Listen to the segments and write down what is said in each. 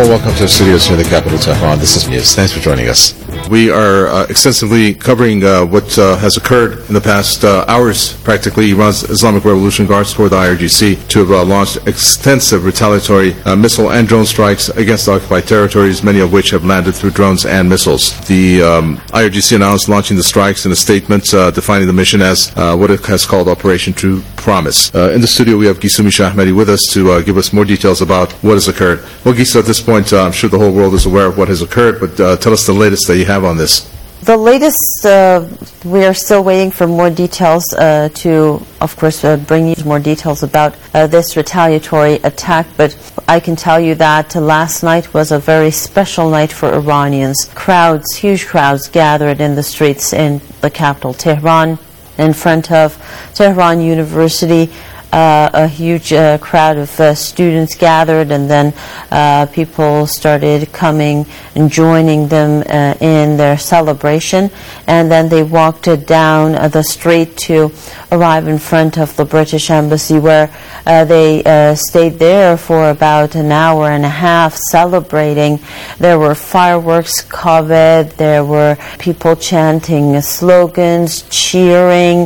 welcome to the studios here in the capital, Tehran. This is News. Thanks for joining us. We are extensively covering what has occurred in the past hours. Practically, Iran's Islamic Revolution Guards Corps, the IRGC, to have launched extensive retaliatory missile and drone strikes against the occupied territories, many of which have landed through drones and missiles. The IRGC announced launching the strikes in a statement defining the mission as what it has called Operation True Promise. In the studio, we have Gisumi Shahmedi with us to give us more details about what has occurred. Well, Gisa, at this point, I'm sure the whole world is aware of what has occurred, but tell us the latest that you have on this. The latest, we are still waiting for more details to, of course, bring you more details about this retaliatory attack. But I can tell you that last night was a very special night for Iranians. Crowds, huge crowds, gathered in the streets in the capital, Tehran, in front of Tehran University. A huge crowd of students gathered, and then people started coming and joining them in their celebration. And then they walked down the street to arrive in front of the British Embassy, where they stayed there for about an hour and a half celebrating. There were fireworks covered, there were people chanting slogans, cheering,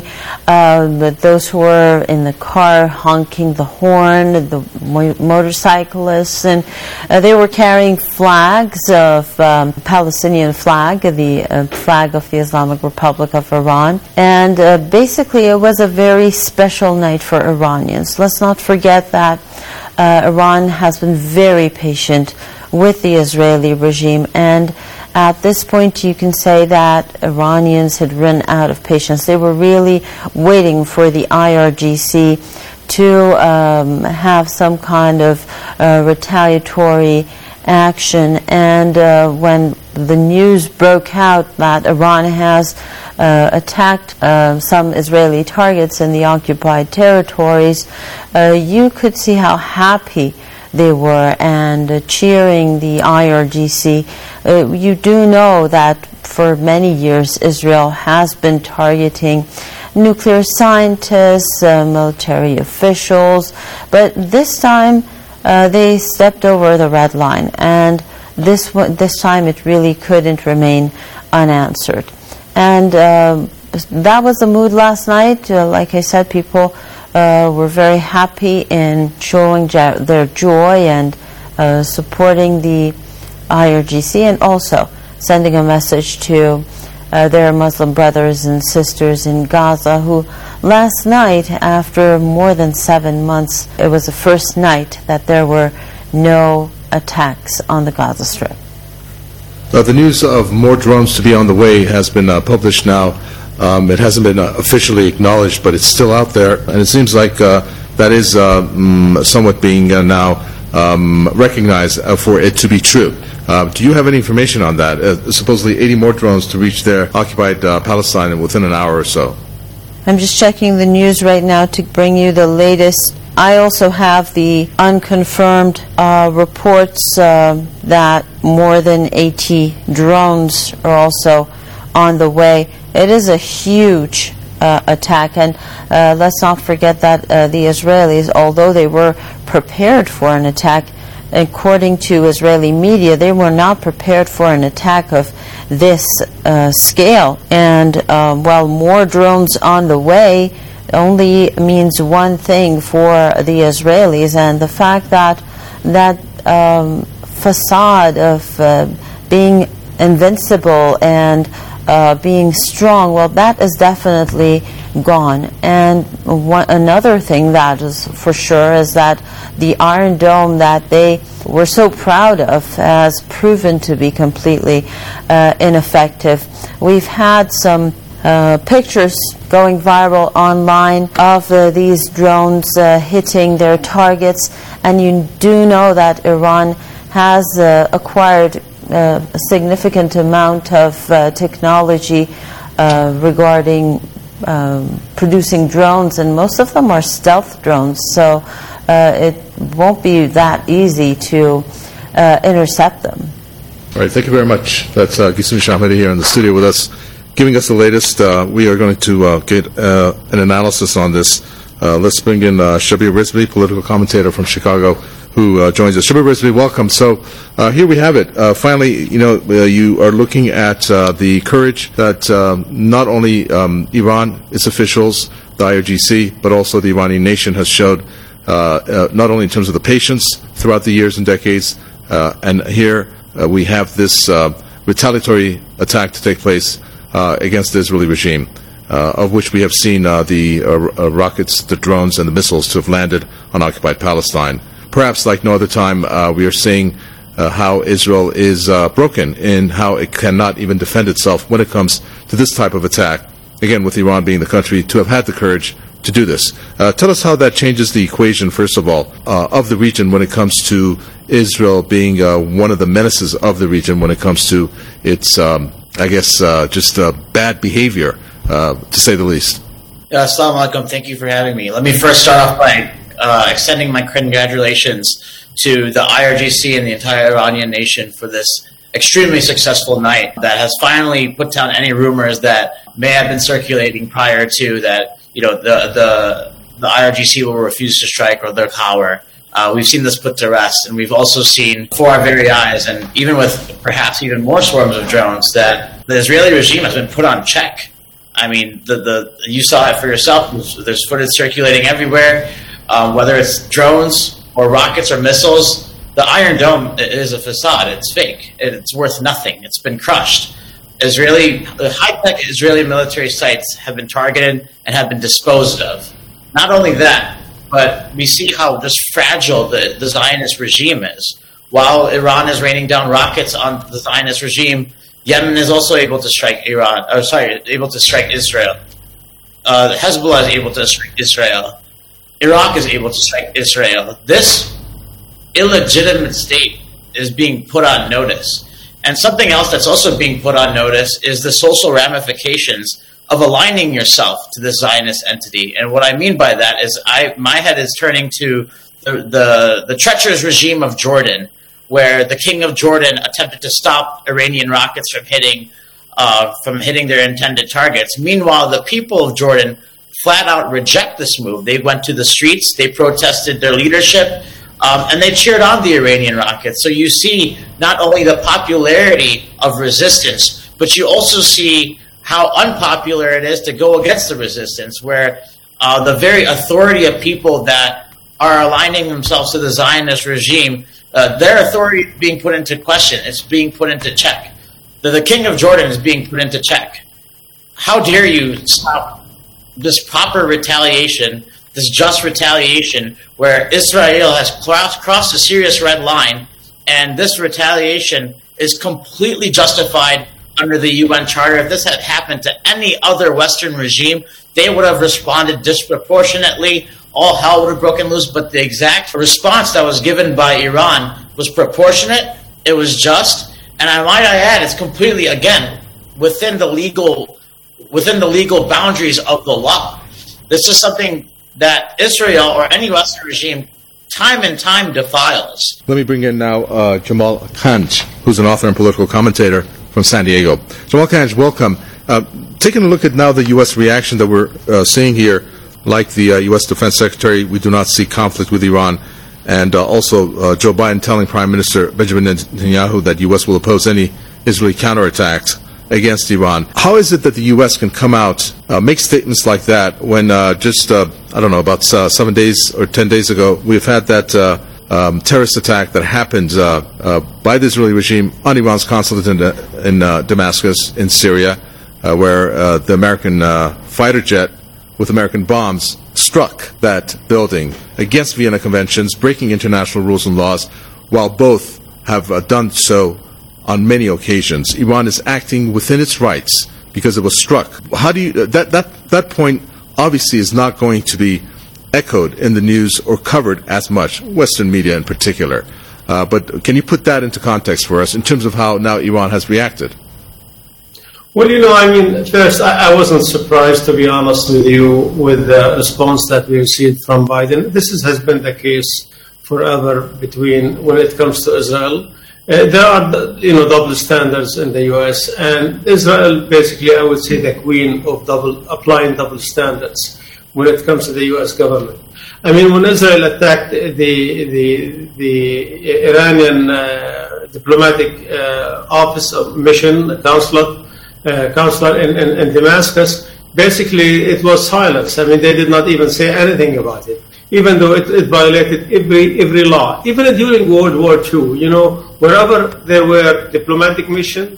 those who were in the car honking the horn, the motorcyclists, and they were carrying flags of Palestinian flag, the flag of the Islamic Republic of Iran. And basically it was a very special night for Iranians. Let's not forget that Iran has been very patient with the Israeli regime, and at this point you can say that Iranians had run out of patience. They were really waiting for the IRGC to have some kind of retaliatory action. And when the news broke out that Iran has attacked some Israeli targets in the occupied territories, you could see how happy they were and cheering the IRGC. You do know that for many years Israel has been targeting nuclear scientists, military officials, but this time they stepped over the red line, and this time it really couldn't remain unanswered. And that was the mood last night. Like I said, people were very happy in showing their joy and supporting the IRGC, and also sending a message to their Muslim brothers and sisters in Gaza, who last night, after more than 7 months, it was the first night that there were no attacks on the Gaza Strip. The news of more drones to be on the way has been published now. It hasn't been officially acknowledged, but it's still out there, and it seems like that is somewhat being now recognized for it to be true. Do you have any information on that? Supposedly 80 more drones to reach their occupied Palestine within an hour or so. I'm just checking the news right now to bring you the latest. I also have the unconfirmed reports that more than 80 drones are also on the way. It is a huge attack, and let's not forget that the Israelis, although they were prepared for an attack, according to Israeli media, they were not prepared for an attack of this scale. And while more drones on the way only means one thing for the Israelis, and the fact that that facade of being invincible and being strong, well, that is definitely gone. And another thing that is for sure is that the Iron Dome that they were so proud of has proven to be completely ineffective. We've had some pictures going viral online of these drones hitting their targets, and you do know that Iran has acquired a significant amount of technology regarding producing drones, and most of them are stealth drones, so it won't be that easy to intercept them. All right, thank you very much. That's Gisumi Shahmedi here in the studio with us, giving us the latest. We are going to get an analysis on this. Let's bring in Shabir Rizvi, political commentator from Chicago, who joins us. Shabir Rizvi, welcome. So here we have it. Finally, you are looking at the courage that not only Iran, its officials, the IRGC, but also the Iranian nation has showed, not only in terms of the patience throughout the years and decades, and here we have this retaliatory attack to take place against the Israeli regime, of which we have seen the rockets, the drones, and the missiles to have landed on occupied Palestine. Perhaps like no other time, we are seeing how Israel is broken in how it cannot even defend itself when it comes to this type of attack. Again, with Iran being the country to have had the courage to do this. Tell us how that changes the equation, first of all, of the region when it comes to Israel being one of the menaces of the region when it comes to its, just bad behavior, to say the least. Assalamu alaikum. Thank you for having me. Let me first start off by extending my congratulations to the IRGC and the entire Iranian nation for this extremely successful night that has finally put down any rumors that may have been circulating prior to that, the IRGC will refuse to strike or their power. We've seen this put to rest, and we've also seen before our very eyes, and even with perhaps even more swarms of drones, that the Israeli regime has been put on check. I mean, you saw it for yourself. There's footage circulating everywhere, whether it's drones or rockets or missiles. The Iron Dome is a facade. It's fake. It's worth nothing. It's been crushed. High-tech Israeli military sites have been targeted and have been disposed of. Not only that, but we see how just fragile the Zionist regime is. While Iran is raining down rockets on the Zionist regime, Yemen is also able to strike able to strike Israel. Hezbollah is able to strike Israel. Iraq is able to strike Israel. This illegitimate state is being put on notice. And something else that's also being put on notice is the social ramifications of aligning yourself to this Zionist entity. And what I mean by that is my head is turning to the treacherous regime of Jordan, where the king of Jordan attempted to stop Iranian rockets from hitting their intended targets. Meanwhile, the people of Jordan flat out reject this move. They went to the streets, they protested their leadership, and they cheered on the Iranian rockets. So you see not only the popularity of resistance, but you also see how unpopular it is to go against the resistance, where the very authority of people that are aligning themselves to the Zionist regime, their authority is being put into question. It's being put into check. The king of Jordan is being put into check. How dare you stop this proper retaliation, this just retaliation, where Israel has crossed a serious red line, and this retaliation is completely justified under the UN Charter. If this had happened to any other Western regime, they would have responded disproportionately. All hell would have broken loose, but the exact response that was given by Iran was proportionate, it was just, and I might add, it's completely, again, within the legal boundaries of the law. This is something that Israel or any Western regime time and time defiles. Let me bring in now Jamal Khanj, who's an author and political commentator from San Diego. Jamal Khanj, welcome. Taking a look at now the U.S. reaction that we're seeing here, like the U.S. Defense Secretary, we do not see conflict with Iran, and also Joe Biden telling Prime Minister Benjamin Netanyahu that U.S. will oppose any Israeli counterattacks against Iran. How is it that the U.S. can come out, make statements like that when about 7 days or 10 days ago, we've had that terrorist attack that happened by the Israeli regime on Iran's consulate in Damascus in Syria, where the American fighter jet with American bombs struck that building against Vienna Conventions, breaking international rules and laws, while both have done so on many occasions. Iran is acting within its rights because it was struck. How do you that point obviously is not going to be echoed in the news or covered as much, Western media in particular. But can you put that into context for us in terms of how now Iran has reacted? Well, first, I wasn't surprised, to be honest with you, with the response that we received from Biden. This has been the case forever when it comes to Israel. There are, double standards in the U.S., and Israel, basically, I would say, the queen of applying double standards. when it comes to the U.S. government. I mean, when Israel attacked the Iranian diplomatic office of mission consular in Damascus, basically it was silence. I mean, they did not even say anything about it, even though it violated every law. Even during World War II, you know, wherever there were diplomatic missions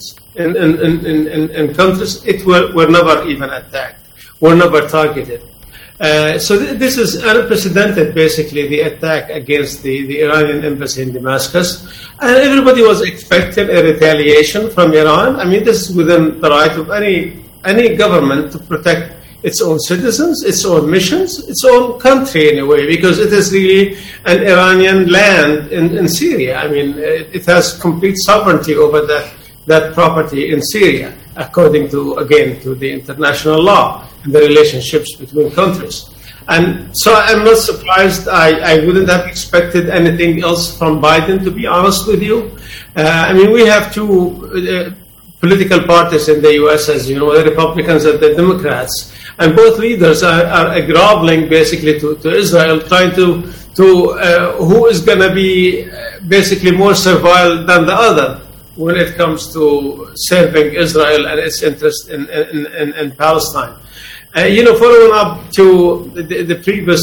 in countries, were never even attacked, were never targeted. So this is unprecedented, basically, the attack against the Iranian embassy in Damascus. And everybody was expecting a retaliation from Iran. I mean, this is within the right of any government to protect its own citizens, its own missions, its own country in a way, because it is really an Iranian land in Syria. I mean, it has complete sovereignty over that property in Syria, according to the international law and the relationships between countries. And so I'm not surprised. I wouldn't have expected anything else from Biden, to be honest with you. I mean, we have two political parties in the U.S., as you know, the Republicans and the Democrats. And both leaders are groveling basically to Israel, trying to who is going to be basically more servile than the other when it comes to serving Israel and its interest in Palestine. You know, following up to the previous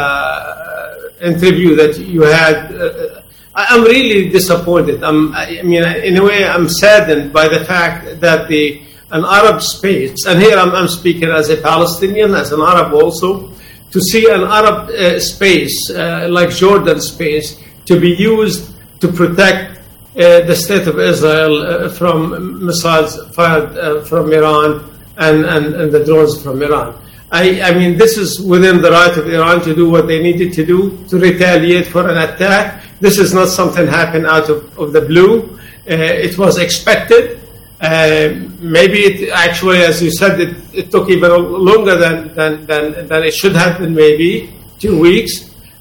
interview that you had, I'm really disappointed. I mean, in a way, I'm saddened by the fact that an Arab space, and here I'm speaking as a Palestinian, as an Arab also, to see an Arab space like Jordan space to be used to protect the state of Israel from missiles fired from Iran and the drones from Iran. I mean, this is within the right of Iran to do what they needed to do, to retaliate for an attack. This is not something happened out of the blue. It was expected. Maybe it actually, as you said, it took even longer than it should have been, maybe 2 weeks.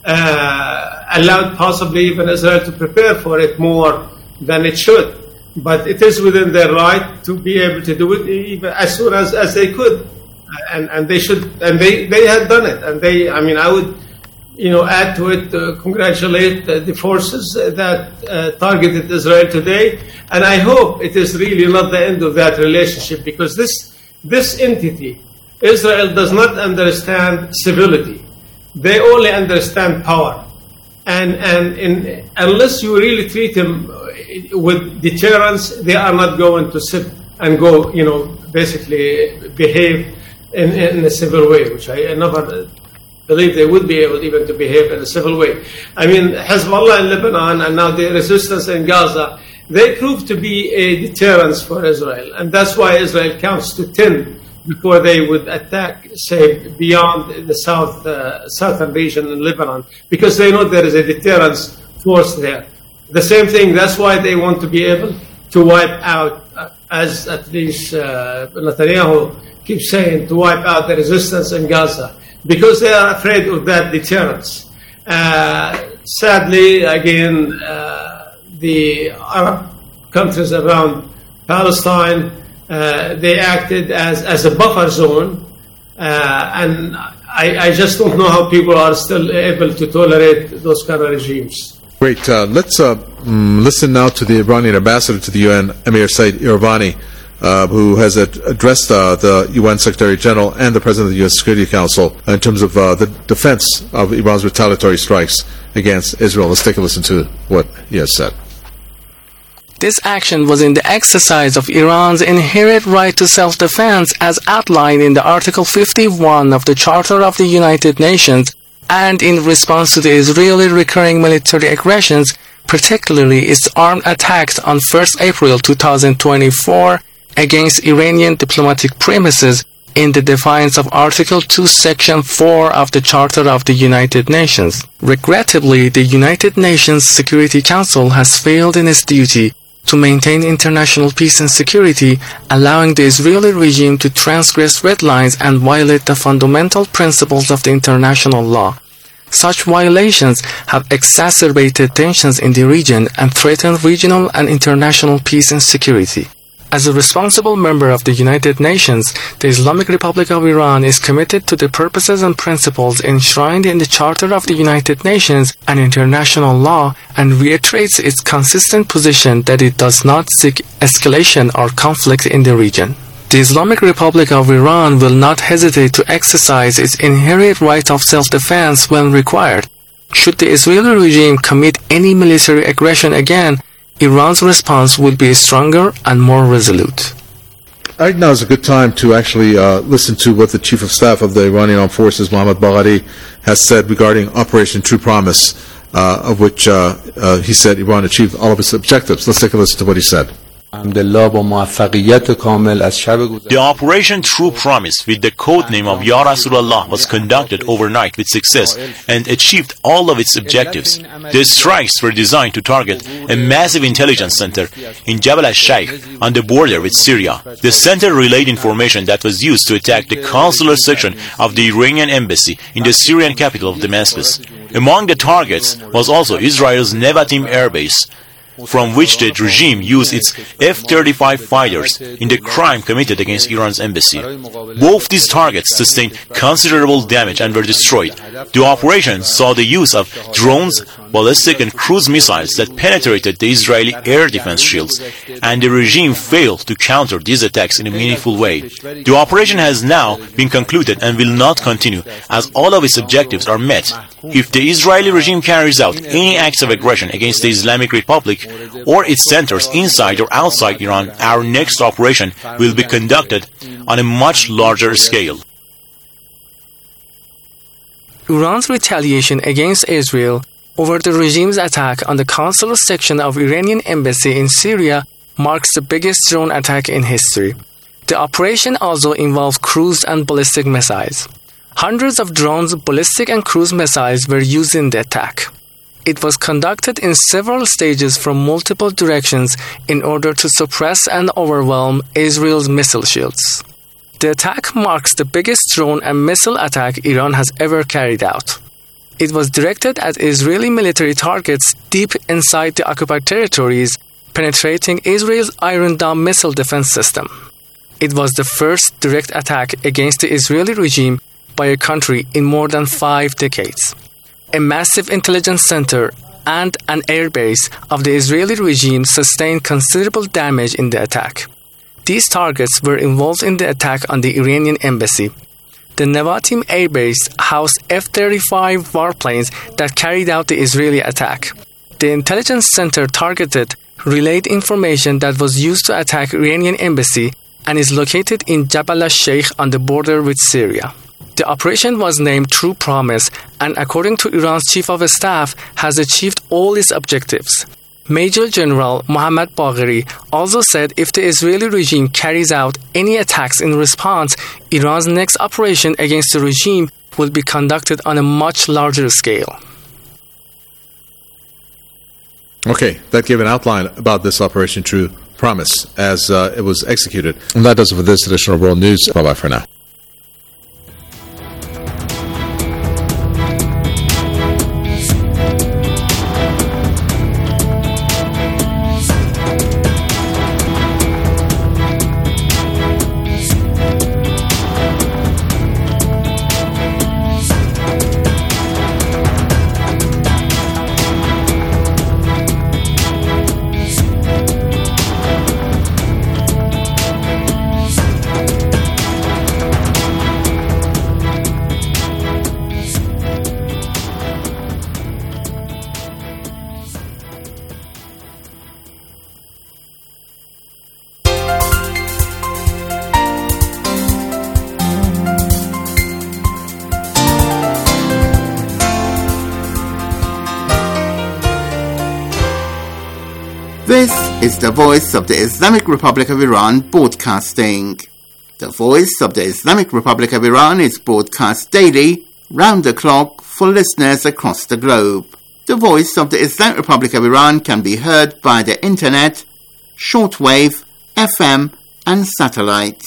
Allowed possibly even Israel to prepare for it more than it should. But it is within their right to be able to do it even as soon as they could. And they should, and they had done it. And I mean, I would, you know, add to it, congratulate the forces that targeted Israel today. And I hope it is really not the end of that relationship, because this entity, Israel, does not understand civility. They only understand power. And unless you really treat them with deterrence, they are not going to sit and go, you know, basically behave in a civil way, which I never believe they would be able even to behave in a civil way. I mean, Hezbollah in Lebanon and now the resistance in Gaza, they proved to be a deterrence for Israel. And that's why Israel counts to 10 before they would attack, say, beyond the southern region in Lebanon, because they know there is a deterrence force there. The same thing, that's why they want to be able to wipe out, as at least Netanyahu keeps saying, to wipe out the resistance in Gaza, because they are afraid of that deterrence. Sadly, again, the Arab countries around Palestine, they acted as a buffer zone, and I just don't know how people are still able to tolerate those kind of regimes. Great. Let's listen now to the Iranian ambassador to the UN, Amir Said Iravani, who has addressed the UN Secretary General and the President of the U.S. Security Council in terms of the defense of Iran's retaliatory strikes against Israel. Let's take a listen to what he has said. This action was in the exercise of Iran's inherent right to self-defense as outlined in the Article 51 of the Charter of the United Nations, and in response to the Israeli recurring military aggressions, particularly its armed attacks on 1st April 2024 against Iranian diplomatic premises in the defiance of Article 2, Section 4 of the Charter of the United Nations. Regrettably, the United Nations Security Council has failed in its duty to maintain international peace and security, allowing the Israeli regime to transgress red lines and violate the fundamental principles of the international law. Such violations have exacerbated tensions in the region and threatened regional and international peace and security. As a responsible member of the United Nations, the Islamic Republic of Iran is committed to the purposes and principles enshrined in the Charter of the United Nations and international law, and reiterates its consistent position that it does not seek escalation or conflict in the region. The Islamic Republic of Iran will not hesitate to exercise its inherent right of self-defense when required. Should the Israeli regime commit any military aggression again, Iran's response will be stronger and more resolute. Right now is a good time to actually listen to what the Chief of Staff of the Iranian Armed Forces, Mohammad Bagheri, has said regarding Operation True Promise, of which he said Iran achieved all of its objectives. Let's take a listen to what he said. The Operation True Promise, with the codename of Ya Rasulullah, was conducted overnight with success and achieved all of its objectives. The strikes were designed to target a massive intelligence center in Jabal al-Sheikh on the border with Syria. The center relayed information that was used to attack the consular section of the Iranian embassy in the Syrian capital of Damascus. Among the targets was also Israel's Nevatim air base, from which the regime used its F-35 fighters in the crime committed against Iran's embassy. Both these targets sustained considerable damage and were destroyed. The operation saw the use of drones, ballistic and cruise missiles that penetrated the Israeli air defense shields, and the regime failed to counter these attacks in a meaningful way. The operation has now been concluded and will not continue, as all of its objectives are met. If the Israeli regime carries out any acts of aggression against the Islamic Republic or its centers inside or outside Iran, our next operation will be conducted on a much larger scale. Iran's retaliation against Israel over the regime's attack on the consular section of Iranian embassy in Syria marks the biggest drone attack in history. The operation also involved cruise and ballistic missiles. Hundreds of drones, ballistic and cruise missiles were used in the attack. It was conducted in several stages from multiple directions in order to suppress and overwhelm Israel's missile shields. The attack marks the biggest drone and missile attack Iran has ever carried out. It was directed at Israeli military targets deep inside the occupied territories, penetrating Israel's Iron Dome missile defense system. It was the first direct attack against the Israeli regime by a country in more than 5 decades. A massive intelligence center and an airbase of the Israeli regime sustained considerable damage in the attack. These targets were involved in the attack on the Iranian embassy. The Nevatim airbase housed F-35 warplanes that carried out the Israeli attack. The intelligence center targeted relayed information that was used to attack Iranian embassy and is located in Jabal al-Sheikh on the border with Syria. The operation was named True Promise and, according to Iran's Chief of Staff, has achieved all its objectives. Major General Mohammad Bagheri also said if the Israeli regime carries out any attacks in response, Iran's next operation against the regime will be conducted on a much larger scale. Okay, that gave an outline about this Operation True Promise as it was executed. And that does it for this edition of World News. Bye-bye for now. This is the Voice of the Islamic Republic of Iran broadcasting. The Voice of the Islamic Republic of Iran is broadcast daily, round the clock, for listeners across the globe. The Voice of the Islamic Republic of Iran can be heard by the internet, shortwave, FM, and satellites.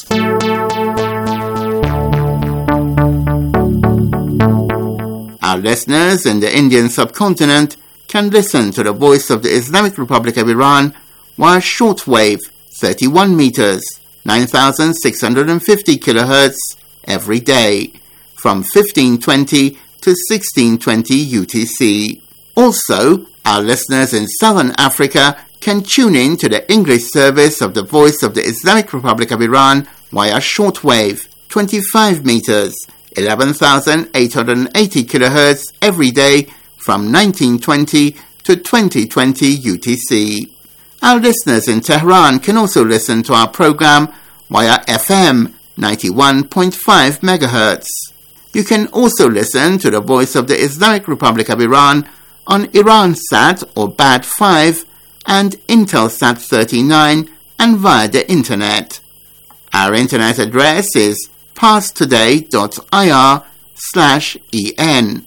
Our listeners in the Indian subcontinent can listen to the Voice of the Islamic Republic of Iran via shortwave, 31 meters, 9,650 kilohertz every day, from 1520 to 1620 UTC. Also, our listeners in Southern Africa can tune in to the English service of the Voice of the Islamic Republic of Iran via shortwave, 25 meters, 11,880 kilohertz every day from 1920 to 2020 UTC. Our listeners in Tehran can also listen to our program via FM 91.5 megahertz. You can also listen to the Voice of the Islamic Republic of Iran on Iransat or BAD5 and Intelsat 39 and via the Internet. Our Internet address is parstoday.ir/en.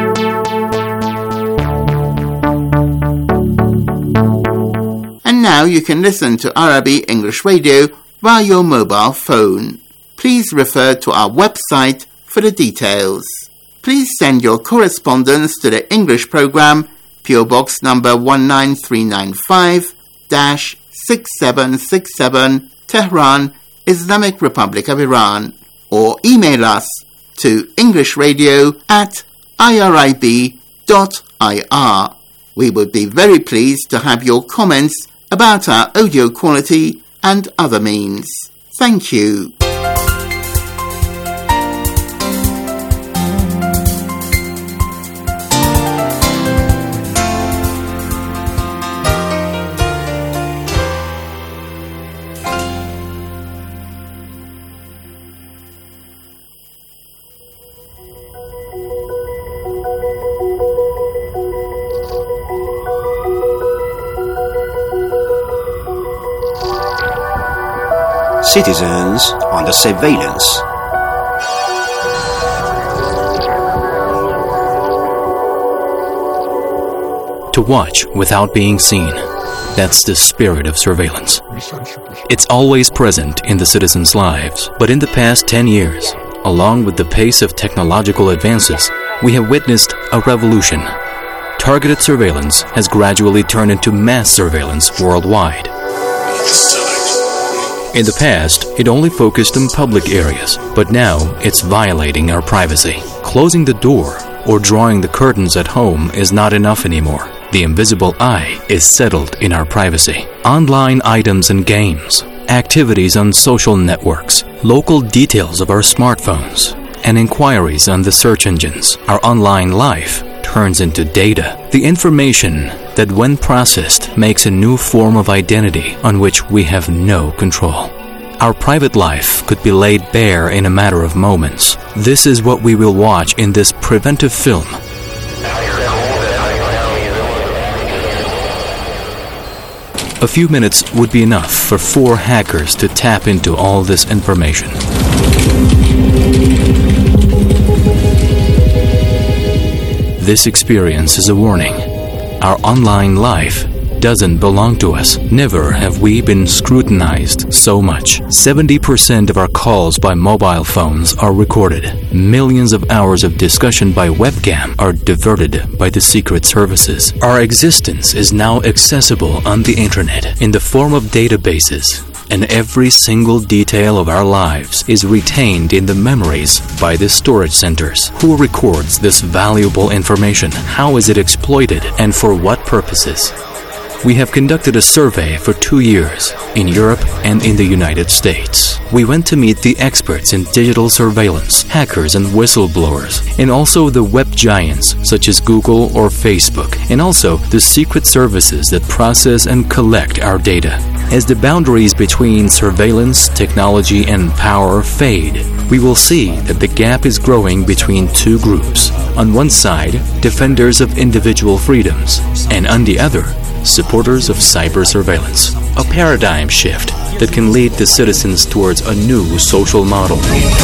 And now you can listen to Arabi English Radio via your mobile phone. Please refer to our website for the details. Please send your correspondence to the English program, PO Box number 19395-6767, Tehran, Islamic Republic of Iran, or email us to englishradio@irib.ir. We would be very pleased to have your comments about our audio quality and other means. Thank you. Citizens under surveillance. To watch without being seen. That's the spirit of surveillance. It's always present in the citizens' lives, but in the past 10 years, along with the pace of technological advances, we have witnessed a revolution. Targeted surveillance has gradually turned into mass surveillance worldwide. In the past, it only focused on public areas, but now it's violating our privacy. Closing the door or drawing the curtains at home is not enough anymore. The invisible eye is settled in our privacy. Online items and games, activities on social networks, local details of our smartphones, and inquiries on the search engines. Our online life turns into data. The information that, when processed, makes a new form of identity on which we have no control. Our private life could be laid bare in a matter of moments. This is what we will watch in this preventive film. A few minutes would be enough for 4 hackers to tap into all this information. This experience is a warning. Our online life doesn't belong to us. Never have we been scrutinized so much. 70% of our calls by mobile phones are recorded. Millions of hours of discussion by webcam are diverted by the secret services. Our existence is now accessible on the internet in the form of databases, and every single detail of our lives is retained in the memories by the storage centers. Who records this valuable information? How is it exploited, and for what purposes? We have conducted a survey for 2 years in Europe and in the United States. We went to meet the experts in digital surveillance, hackers and whistleblowers, and also the web giants such as Google or Facebook, and also the secret services that process and collect our data. As the boundaries between surveillance, technology, and power fade, we will see that the gap is growing between 2 groups. On one side, defenders of individual freedoms, and on the other, supporters of cyber surveillance. A paradigm shift that can lead the citizens towards a new social model.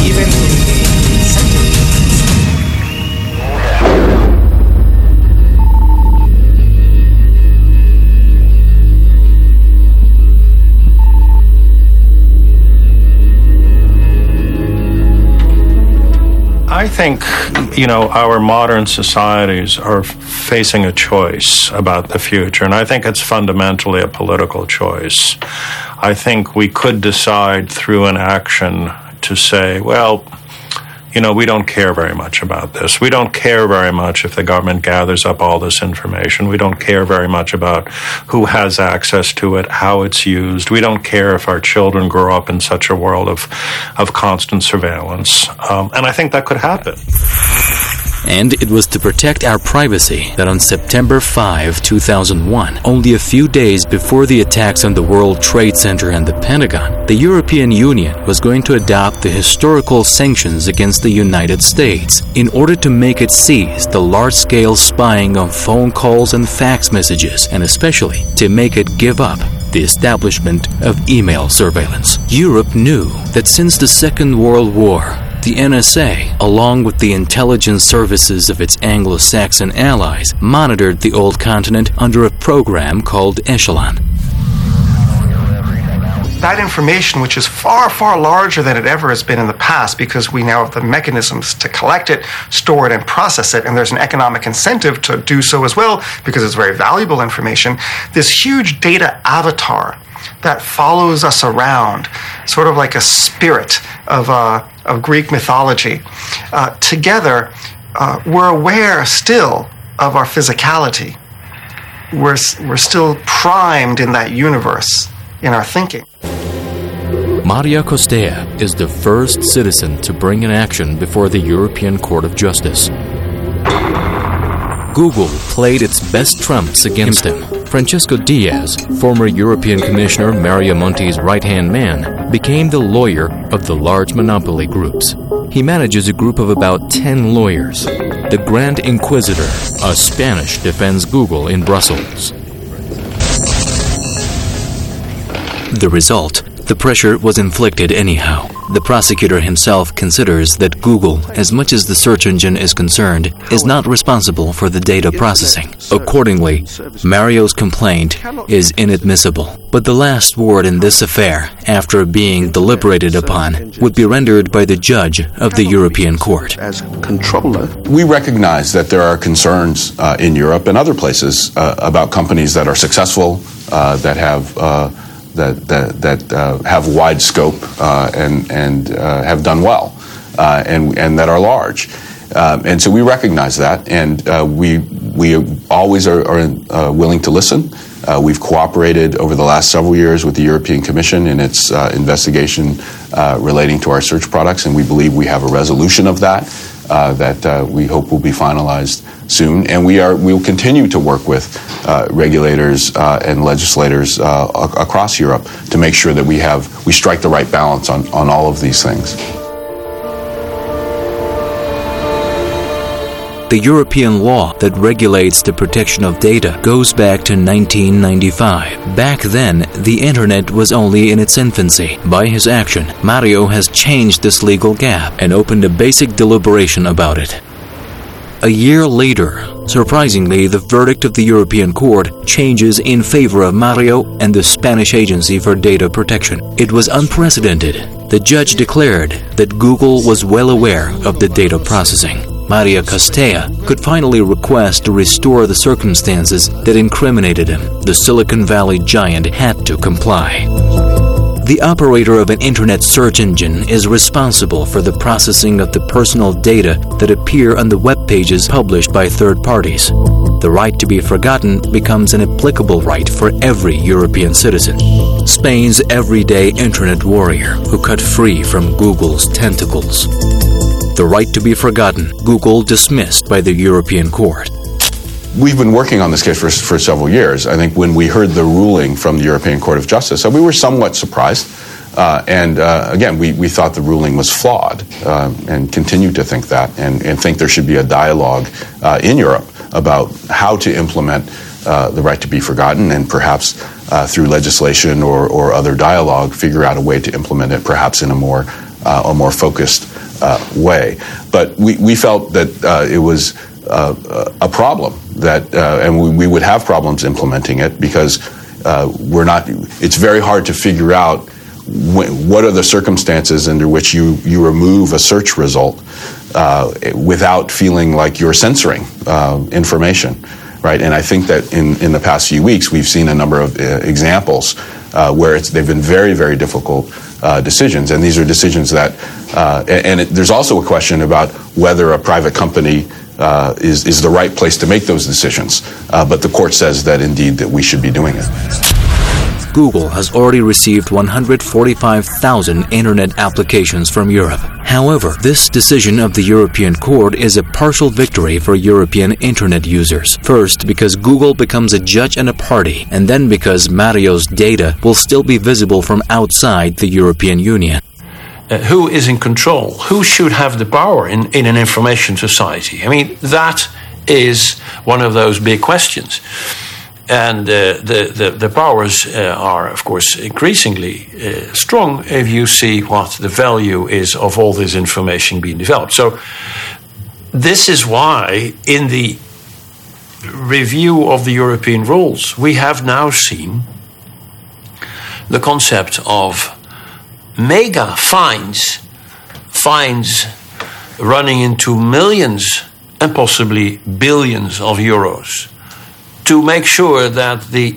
I think, our modern societies are facing a choice about the future, and I think it's fundamentally a political choice. I think we could decide through an action to say, well, we don't care very much about this. We don't care very much if the government gathers up all this information. We don't care very much about who has access to it, how it's used. We don't care if our children grow up in such a world of constant surveillance. And I think that could happen. And it was to protect our privacy that on September 5, 2001, only a few days before the attacks on the World Trade Center and the Pentagon, the European Union was going to adopt the historical sanctions against the United States in order to make it cease the large-scale spying on phone calls and fax messages, and especially to make it give up the establishment of email surveillance. Europe knew that since the Second World War, the NSA, along with the intelligence services of its Anglo-Saxon allies, monitored the old continent under a program called Echelon. That information, which is far, far larger than it ever has been in the past, because we now have the mechanisms to collect it, store it, and process it, and there's an economic incentive to do so as well, because it's very valuable information, this huge data avatar that follows us around, sort of like a spirit of Greek mythology. Together, we're aware still of our physicality. We're still primed in that universe, in our thinking. Maria Costea is the first citizen to bring an action before the European Court of Justice. Google played its best trumps against him. Francesco Diaz, former European Commissioner Mario Monti's right-hand man, became the lawyer of the large monopoly groups. He manages a group of about 10 lawyers. The Grand Inquisitor, a Spanish, defends Google in Brussels. The result: the pressure was inflicted anyhow. The prosecutor himself considers that Google, as much as the search engine is concerned, is not responsible for the data processing. Accordingly, Mario's complaint is inadmissible. But the last word in this affair, after being deliberated upon, would be rendered by the judge of the European Court. As controller, we recognize that there are concerns in Europe and other places about companies that are successful, that have have wide scope and have done well, and that are large, and so we recognize that, and we always are willing to listen. We've cooperated over the last several years with the European Commission in its investigation relating to our search products, and we believe we have a resolution of that that we hope will be finalized soon. And we will continue to work with regulators and legislators across Europe to make sure that we strike the right balance on all of these things. The European law that regulates the protection of data goes back to 1995. Back then, the Internet was only in its infancy. By his action, Mario has changed this legal gap and opened a basic deliberation about it. A year later, surprisingly, the verdict of the European Court changes in favor of Mario and the Spanish Agency for Data Protection. It was unprecedented. The judge declared that Google was well aware of the data processing. Maria Costea could finally request to restore the circumstances that incriminated him. The Silicon Valley giant had to comply. The operator of an internet search engine is responsible for the processing of the personal data that appear on the web pages published by third parties. The right to be forgotten becomes an applicable right for every European citizen. Spain's everyday internet warrior who cut free from Google's tentacles. The right to be forgotten, Google dismissed by the European Court. We've been working on this case for several years. I think when we heard the ruling from the European Court of Justice, we were somewhat surprised. Again, we thought the ruling was flawed and continue to think that and think there should be a dialogue in Europe about how to implement the right to be forgotten and perhaps through legislation or other dialogue figure out a way to implement it perhaps in a more focused way. But we felt that it was a problem that, and we would have problems implementing it because it's very hard to figure out what are the circumstances under which you remove a search result without feeling like you're censoring information, right? And I think that in the past few weeks we've seen a number of examples where they've been very, very difficult decisions. And these are decisions that, there's also a question about whether a private company is the right place to make those decisions. But the court says that indeed that we should be doing it. Google has already received 145,000 internet applications from Europe. However, this decision of the European Court is a partial victory for European internet users. First, because Google becomes a judge and a party, and then because Mario's data will still be visible from outside the European Union. Who is in control? Who should have the power in an information society? I mean, that is one of those big questions. And the powers are, of course, increasingly strong if you see what the value is of all this information being developed. So this is why in the review of the European rules, we have now seen the concept of mega fines running into millions and possibly billions of euros, to make sure that the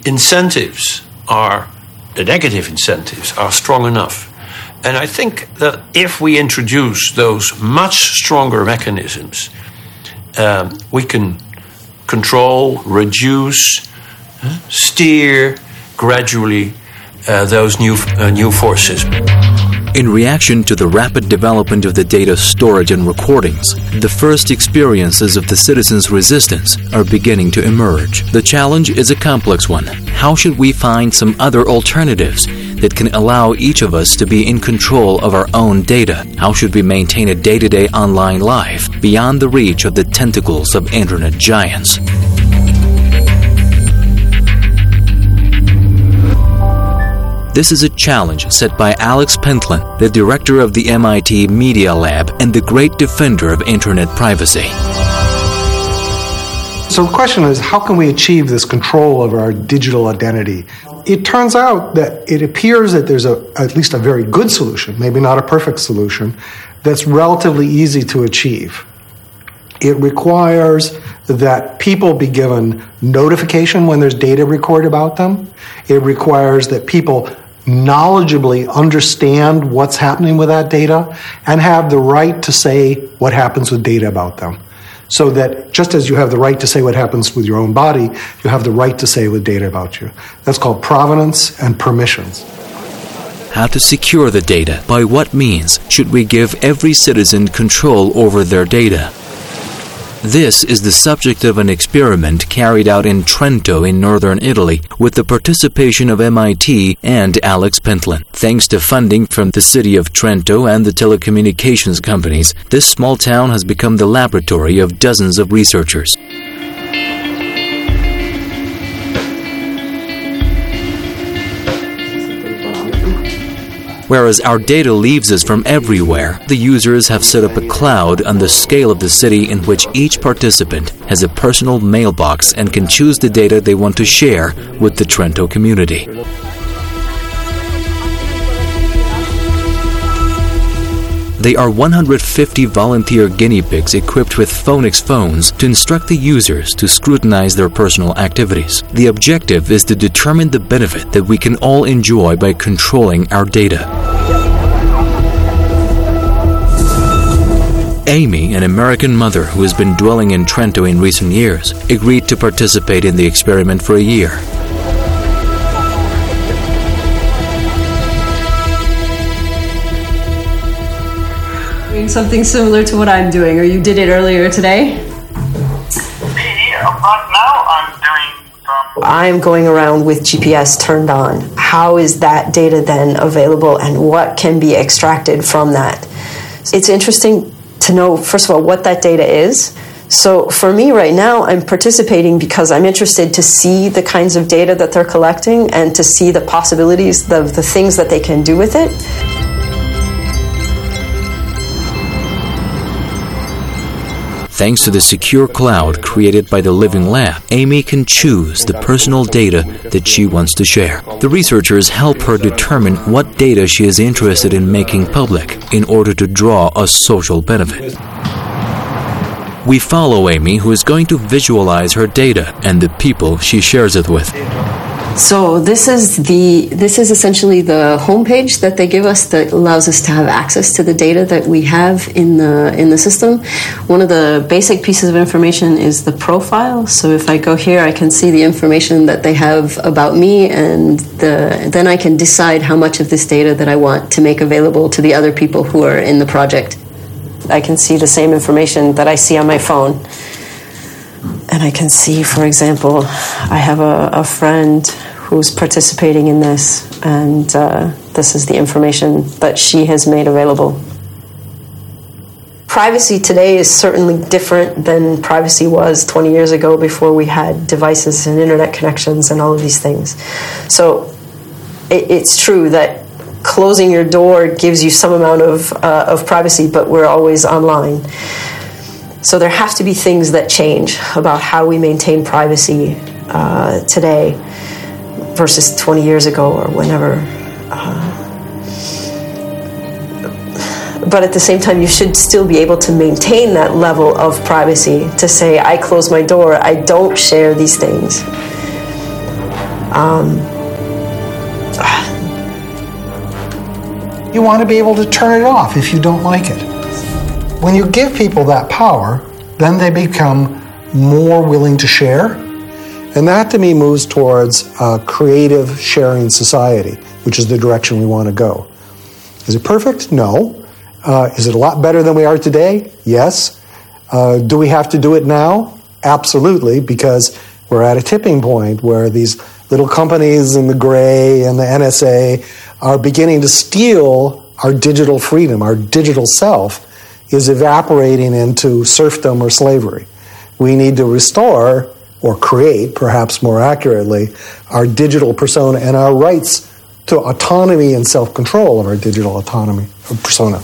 negative incentives are strong enough. And I think that if we introduce those much stronger mechanisms, we can control, reduce, steer gradually those new forces. In reaction to the rapid development of the data storage and recordings, the first experiences of the citizens' resistance are beginning to emerge. The challenge is a complex one. How should we find some other alternatives that can allow each of us to be in control of our own data? How should we maintain a day-to-day online life beyond the reach of the tentacles of internet giants? This is a challenge set by Alex Pentland, the director of the MIT Media Lab and the great defender of internet privacy. So the question is, how can we achieve this control of our digital identity? It turns out that it appears that there's at least a very good solution, maybe not a perfect solution, that's relatively easy to achieve. It requires that people be given notification when there's data recorded about them. It requires that people knowledgeably understand what's happening with that data and have the right to say what happens with data about them. So that just as you have the right to say what happens with your own body, you have the right to say with data about you. That's called provenance and permissions. How to secure the data? By what means should we give every citizen control over their data? This is the subject of an experiment carried out in Trento in northern Italy with the participation of MIT and Alex Pentland. Thanks to funding from the city of Trento and the telecommunications companies, this small town has become the laboratory of dozens of researchers. Whereas our data leaves us from everywhere, the users have set up a cloud on the scale of the city in which each participant has a personal mailbox and can choose the data they want to share with the Trento community. They are 150 volunteer guinea pigs equipped with Phoenix phones to instruct the users to scrutinize their personal activities. The objective is to determine the benefit that we can all enjoy by controlling our data. Amy, an American mother who has been dwelling in Trento in recent years, agreed to participate in the experiment for a year. Doing something similar to what I'm doing, or you did it earlier today? Right now I'm doing I'm going around with GPS turned on. How is that data then available and what can be extracted from that? It's interesting to know, first of all, what that data is. So for me right now, I'm participating because I'm interested to see the kinds of data that they're collecting and to see the possibilities, the things that they can do with it. Thanks to the secure cloud created by the Living Lab, Amy can choose the personal data that she wants to share. The researchers help her determine what data she is interested in making public in order to draw a social benefit. We follow Amy, who is going to visualize her data and the people she shares it with. So this is essentially the homepage that they give us that allows us to have access to the data that we have in the system. One of the basic pieces of information is the profile. So if I go here, I can see the information that they have about me, and then I can decide how much of this data that I want to make available to the other people who are in the project. I can see the same information that I see on my phone. And I can see, for example, I have a friend who's participating in this, and this is the information that she has made available. Privacy today is certainly different than privacy was 20 years ago, before we had devices and internet connections and all of these things. So it's true that closing your door gives you some amount of privacy, but we're always online. So there have to be things that change about how we maintain privacy today versus 20 years ago or whenever. But at the same time, you should still be able to maintain that level of privacy to say, I close my door, I don't share these things. You want to be able to turn it off if you don't like it. When you give people that power, then they become more willing to share. And that, to me, moves towards a creative sharing society, which is the direction we want to go. Is it perfect? No. Is it a lot better than we are today? Yes. Do we have to do it now? Absolutely, because we're at a tipping point where these little companies in the gray and the NSA are beginning to steal our digital freedom. Our digital self is evaporating into serfdom or slavery. We need to restore, or create, perhaps more accurately, our digital persona and our rights to autonomy and self-control of our digital autonomy or persona.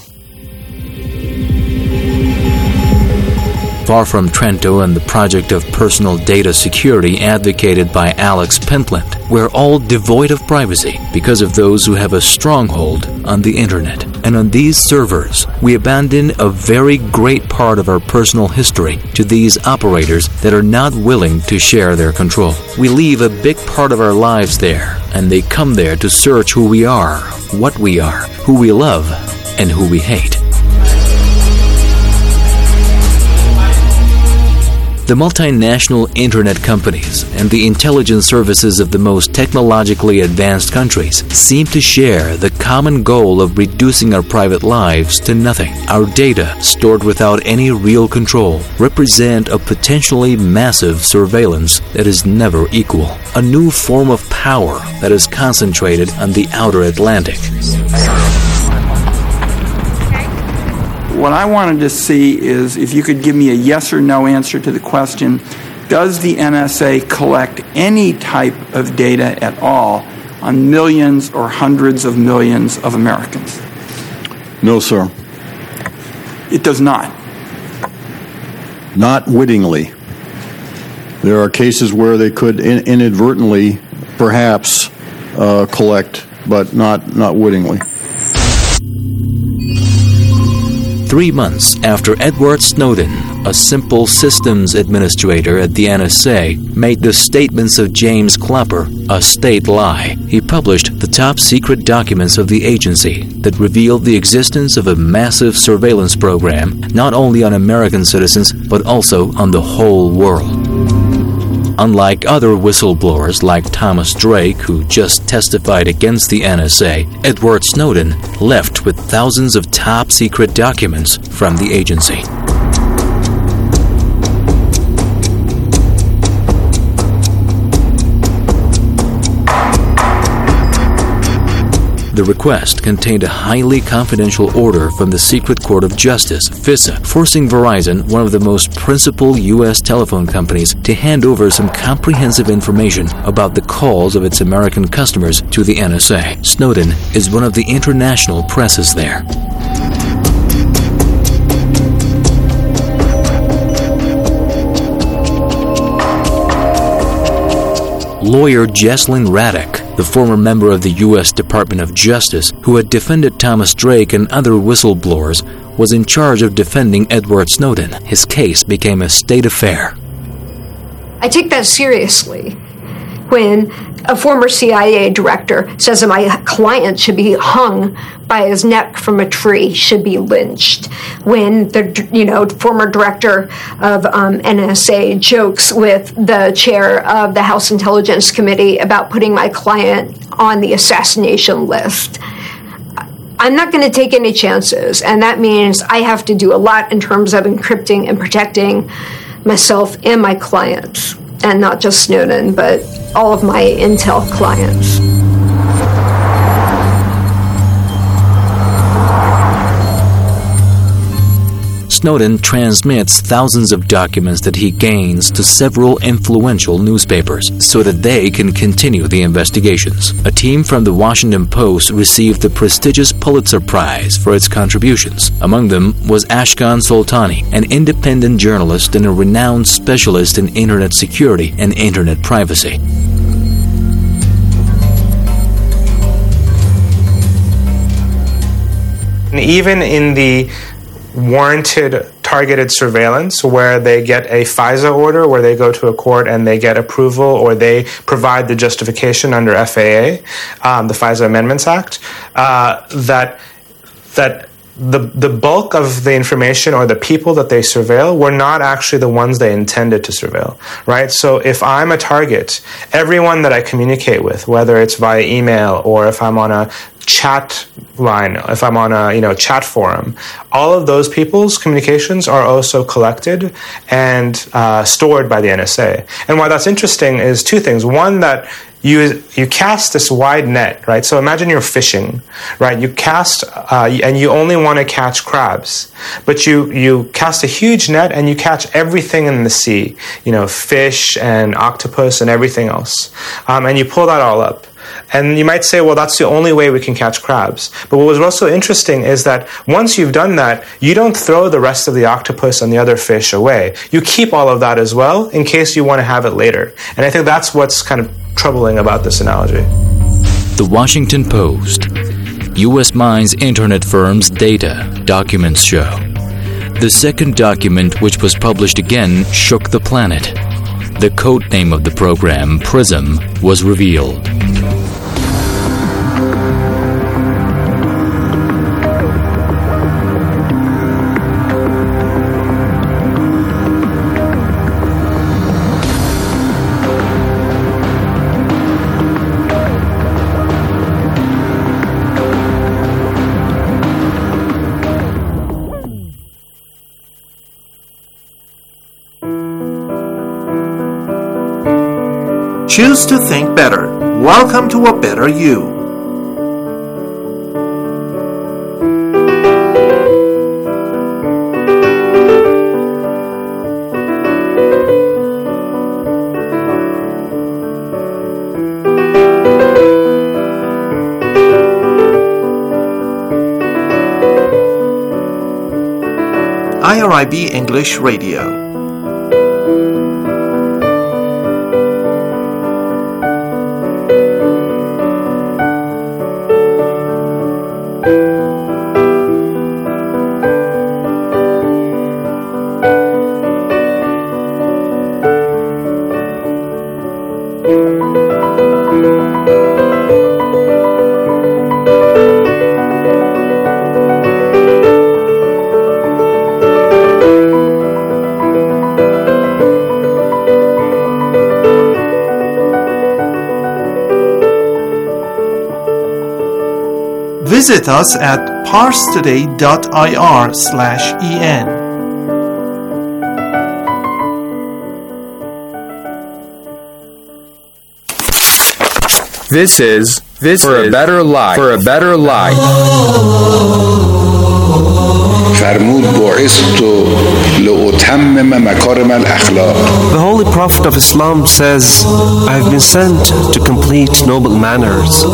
Far from Trento and the project of personal data security advocated by Alex Pentland, we're all devoid of privacy because of those who have a stronghold on the internet. And on these servers, we abandon a very great part of our personal history to these operators that are not willing to share their control. We leave a big part of our lives there, and they come there to search who we are, what we are, who we love, and who we hate. The multinational internet companies and the intelligence services of the most technologically advanced countries seem to share the common goal of reducing our private lives to nothing. Our data, stored without any real control, represent a potentially massive surveillance that is never equal. A new form of power that is concentrated on the outer Atlantic. What I wanted to see is if you could give me a yes or no answer to the question, does the NSA collect any type of data at all on millions or hundreds of millions of Americans? No, sir. It does not. Not wittingly. There are cases where they could inadvertently, perhaps, collect, but not wittingly. 3 months after Edward Snowden, a simple systems administrator at the NSA, made the statements of James Clapper a state lie, he published the top secret documents of the agency that revealed the existence of a massive surveillance program not only on American citizens but also on the whole world. Unlike other whistleblowers like Thomas Drake, who just testified against the NSA, Edward Snowden left with thousands of top-secret documents from the agency. The request contained a highly confidential order from the Secret Court of Justice, FISA, forcing Verizon, one of the most principal U.S. telephone companies, to hand over some comprehensive information about the calls of its American customers to the NSA. Snowden is one of the international presses there. Lawyer Jesslyn Raddick, the former member of the U.S. Department of Justice who had defended Thomas Drake and other whistleblowers, was in charge of defending Edward Snowden. His case became a state affair. I take that seriously. when a former CIA director says that my client should be hung by his neck from a tree, should be lynched, when the former director of NSA jokes with the chair of the House Intelligence Committee about putting my client on the assassination list. I'm not going to take any chances, and that means I have to do a lot in terms of encrypting and protecting myself and my clients, and not just Snowden, but all of my Intel clients. Snowden transmits thousands of documents that he gains to several influential newspapers so that they can continue the investigations. A team from the Washington Post received the prestigious Pulitzer Prize for its contributions. Among them was Ashkan Soltani, an independent journalist and a renowned specialist in Internet security and Internet privacy. And even in the warranted targeted surveillance where they get a FISA order, where they go to a court and they get approval or they provide the justification under FAA, the FISA Amendments Act, that the bulk of the information or the people that they surveil were not actually the ones they intended to surveil, right? So if I'm a target, everyone that I communicate with, whether it's via email or if I'm on a chat line, if I'm on a chat forum, all of those people's communications are also collected and stored by the NSA. And why that's interesting is two things. One, that you cast this wide net, right? So imagine you're fishing, right? You cast and you only want to catch crabs, but you cast a huge net and you catch everything in the sea, fish and octopus and everything else, and you pull that all up. And you might say, well, that's the only way we can catch crabs. But what was also interesting is that once you've done that, you don't throw the rest of the octopus and the other fish away. You keep all of that as well in case you want to have it later. And I think that's what's kind of troubling about this analogy. The Washington Post. U.S. mines Internet firms' data, documents show. The second document, which was published again, shook the planet. The code name of the program, PRISM, was revealed. Choose to think better. Welcome to a better you. IRIB English Radio. Visit us at parstoday.ir/en. This is For a Better Life. For a Better Life. The Holy Prophet of Islam says, I have been sent to complete noble manners.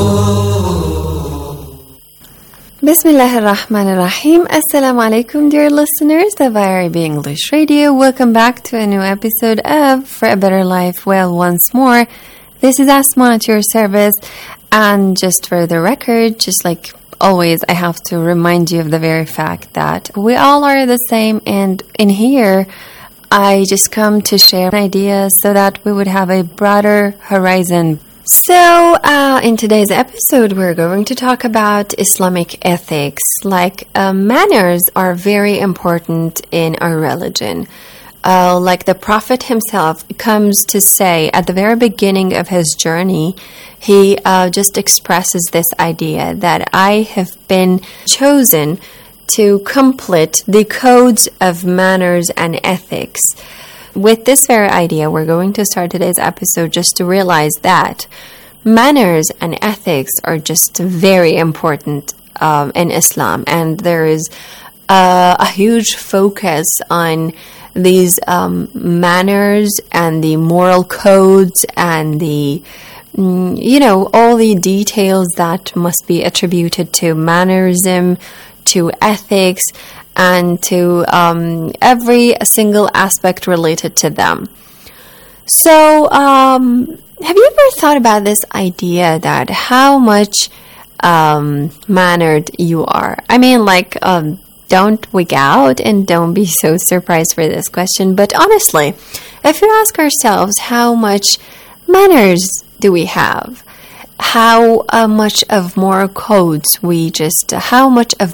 Bismillah ar-Rahman ar-Rahim. Assalamu alaikum, dear listeners of IRIB English Radio. Welcome back to a new episode of For a Better Life. Well, once more, this is Asma at your service. And just for the record, just like always, I have to remind you of the very fact that we all are the same. And in here, I just come to share ideas so that we would have a broader horizon. So, in today's episode, we're going to talk about Islamic ethics. Manners are very important in our religion. Like the Prophet himself comes to say at the very beginning of his journey, he just expresses this idea that I have been chosen to complete the codes of manners and ethics. With this very idea, we're going to start today's episode just to realize that manners and ethics are just very important in Islam, and there is a huge focus on these manners and the moral codes and the all the details that must be attributed to mannerism, to ethics, and to every single aspect related to them. So, have you ever thought about this idea that how much mannered you are? I mean, don't wig out and don't be so surprised for this question. But honestly, if we ask ourselves how much manners do we have? How much of moral codes how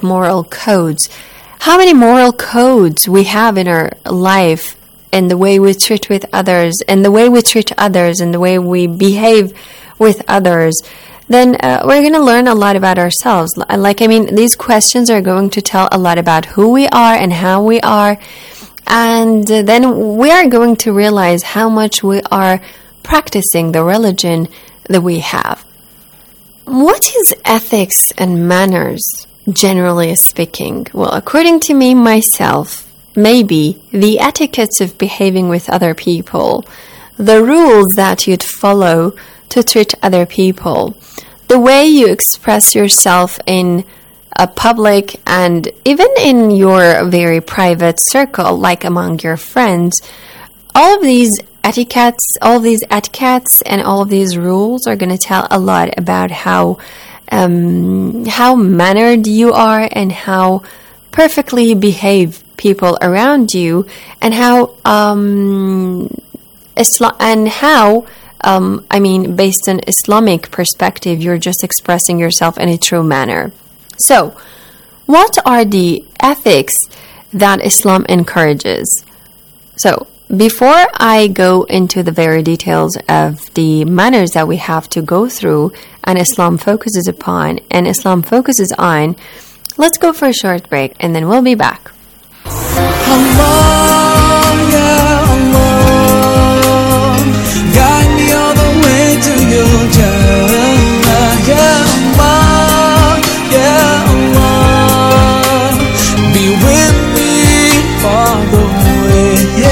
many moral codes we have in our life, in the way we treat with others, in the way we treat others, in the way we behave with others, then we're going to learn a lot about ourselves. These questions are going to tell a lot about who we are and how we are, and then we are going to realize how much we are practicing the religion that we have. What is ethics and manners, generally speaking? Well, according to me, myself, maybe the etiquettes of behaving with other people, the rules that you'd follow to treat other people, the way you express yourself in a public and even in your very private circle, like among your friends, all of these etiquettes and all of these rules are going to tell a lot about how mannered you are and how perfectly behave people around you, and how based on Islamic perspective, you're just expressing yourself in a true manner. So, what are the ethics that Islam encourages? So, before I go into the very details of the manners that we have to go through and Islam focuses on, let's go for a short break and then we'll be back. Allah, ya Allah, guide me all the way to your Jannah. Ya Allah, ya Allah, be with me all the way.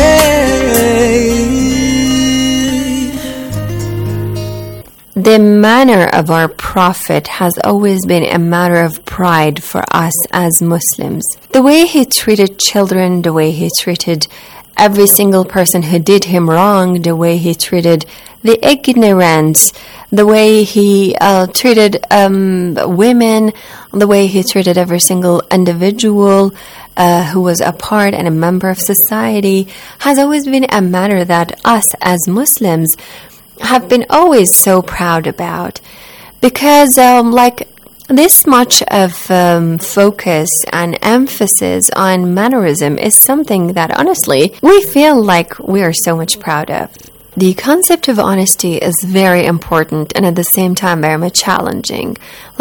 The manner of our Prophet has always been a matter of pride for us as Muslims. The way he treated children, the way he treated every single person who did him wrong, the way he treated the ignorant, the way he treated women, the way he treated every single individual who was a part and a member of society, has always been a matter that us as Muslims have been always so proud about, because this much of focus and emphasis on mannerism is something that honestly we feel like we are so much proud of. The concept of honesty is very important and at the same time very much challenging.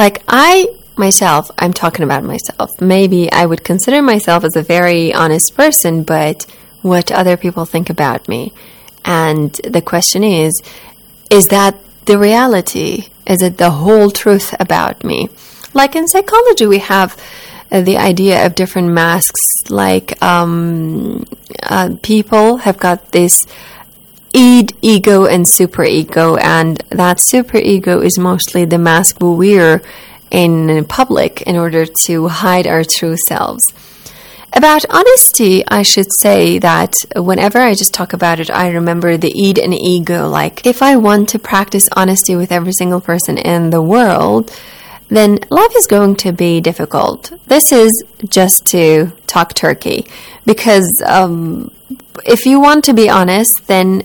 I'm talking about myself. Maybe I would consider myself as a very honest person, but what other people think about me? And the question is that the reality? Is it the whole truth about me? Like in psychology, we have the idea of different masks. People have got this ego and superego, and that superego is mostly the mask we wear in public in order to hide our true selves. About honesty, I should say that whenever I just talk about it, I remember the id and ego. Like, if I want to practice honesty with every single person in the world, then life is going to be difficult. This is just to talk turkey, because if you want to be honest, then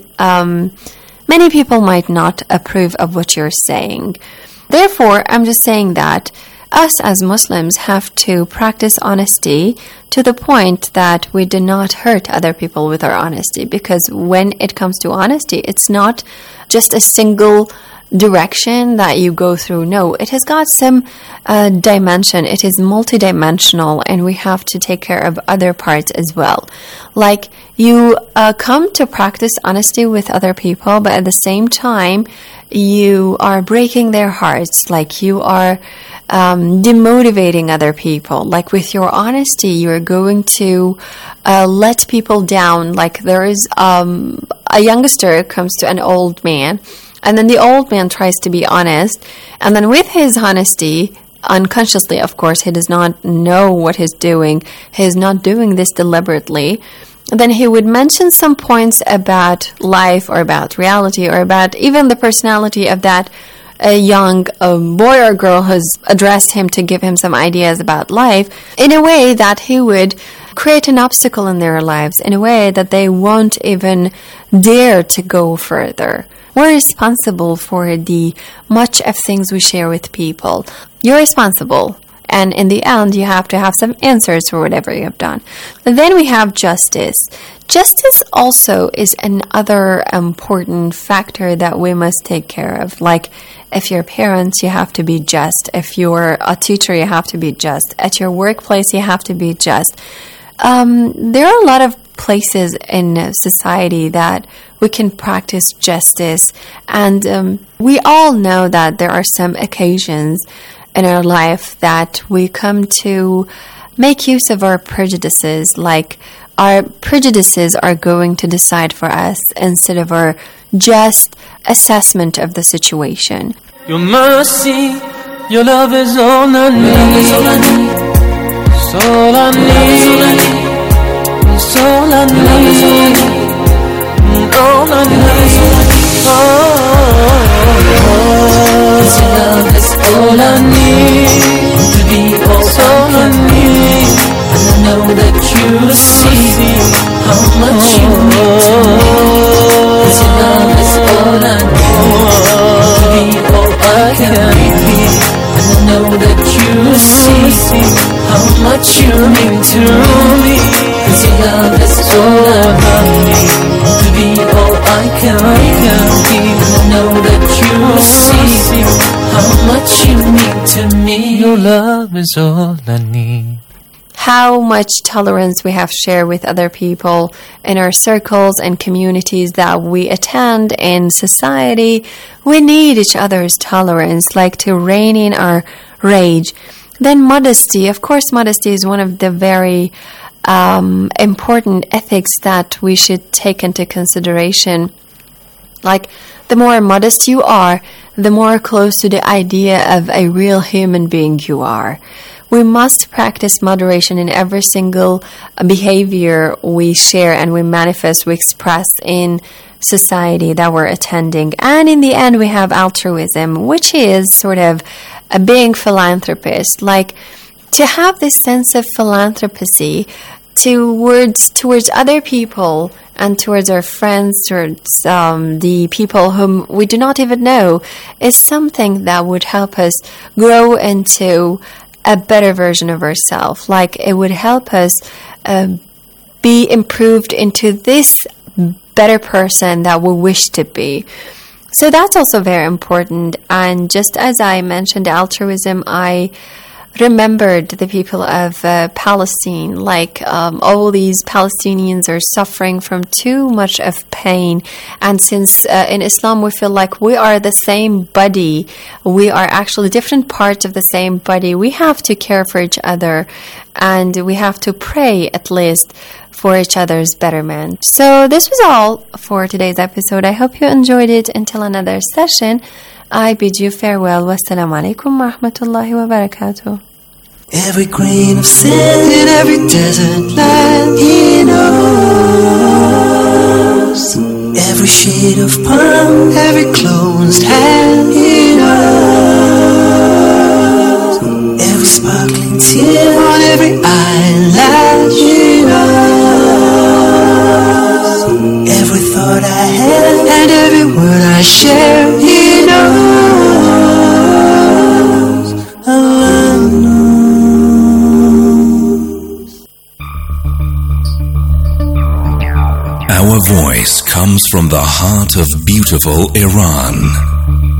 many people might not approve of what you're saying. Therefore, I'm just saying that us as Muslims have to practice honesty to the point that we do not hurt other people with our honesty, because when it comes to honesty, it's not just a single direction that you go through. No, it has got some dimension. It is multidimensional, and we have to take care of other parts as well. Like, you come to practice honesty with other people, but at the same time, you are breaking their hearts. Like, you are demotivating other people. Like, with your honesty, you're going to let people down. Like, there is a youngster comes to an old man, and then the old man tries to be honest, and then with his honesty, unconsciously, of course, he does not know what he's doing. He's not doing this deliberately. Then he would mention some points about life or about reality or about even the personality of that young boy or girl who's addressed him to give him some ideas about life in a way that he would create an obstacle in their lives, in a way that they won't even dare to go further. We're responsible for the much of things we share with people. You're responsible. And in the end, you have to have some answers for whatever you have done. And then we have justice. Justice also is another important factor that we must take care of. Like, if you're parents, you have to be just. If you're a teacher, you have to be just. At your workplace, you have to be just. There are a lot of places in society that we can practice justice. And we all know that there are some occasions in our life that we come to make use of our prejudices, like our prejudices are going to decide for us instead of our just assessment of the situation. Your mercy, your love is all I need. It's all I need. It's all I need. All I need. Your love is all I need to be all I need. And I know that you see how much you mean to me. Your love is all I need to be all I can be. And I know that you see how much you mean to me. Your love is all I need to be all I can be. And I know that you see how much you mean to me. Your love is all I need. How much tolerance we have shared with other people in our circles and communities that we attend in society. We need each other's tolerance, like to rein in our rage. Then modesty. Of course, modesty is one of the very important ethics that we should take into consideration. Like, the more modest you are, the more close to the idea of a real human being you are. We must practice moderation in every single behavior we share and we manifest, we express in society that we're attending. And in the end, we have altruism, which is sort of a being philanthropist. Like, to have this sense of philanthropy towards other people and towards our friends, towards the people whom we do not even know, is something that would help us grow into a better version of ourselves. Like, it would help us be improved into this better person that we wish to be. So that's also very important. And just as I mentioned altruism, I remembered the people of Palestine. Like, all these Palestinians are suffering from too much of pain, and since in Islam we feel like we are the same body, we are actually different parts of the same body, we have to care for each other and we have to pray at least for each other's betterment. So this was all for today's episode. I hope you enjoyed it. Until another session, I bid you farewell. Wassalamu alaikum wa rahmatullahi wa barakatuh. Every grain of sand in every desert land He knows. Every shade of palm, every closed hand He knows. Every sparkling tear on every eyelash He knows. voice comes from the heart of beautiful Iran.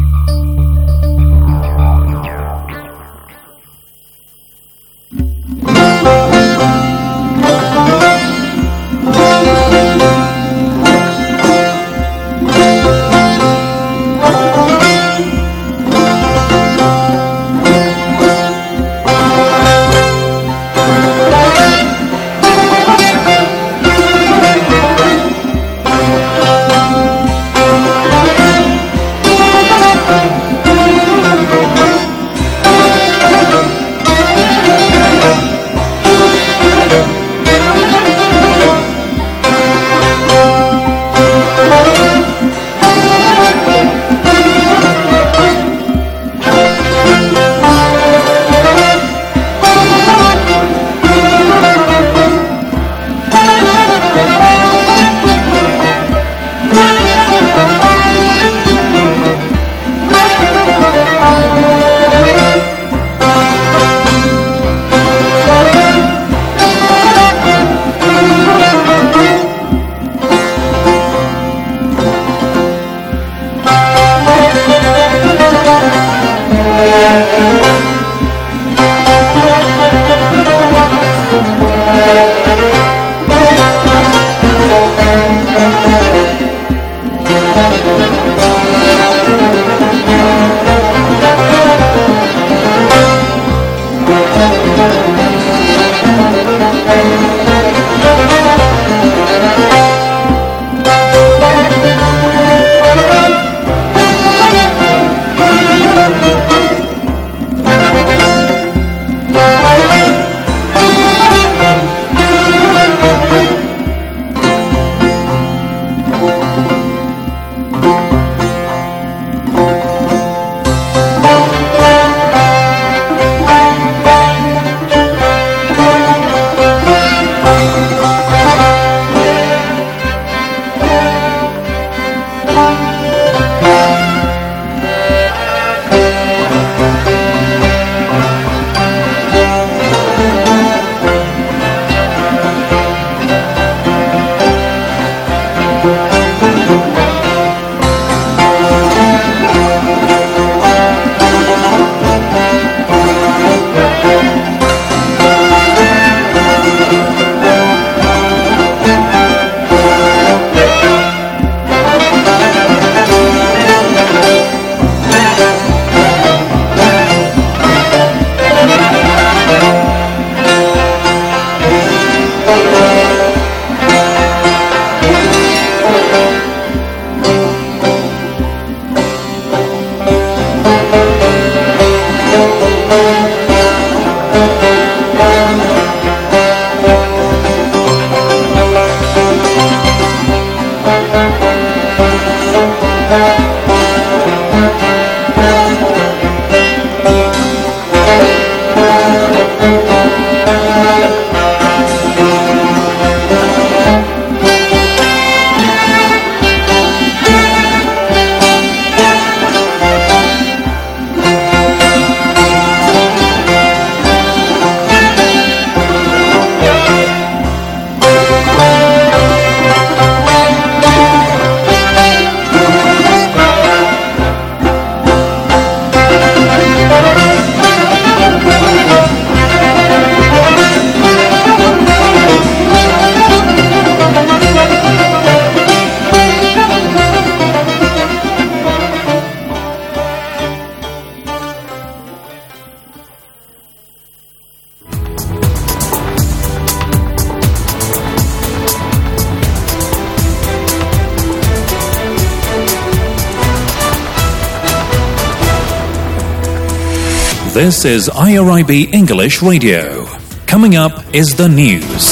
This is IRIB English Radio. Coming up is the news.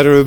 better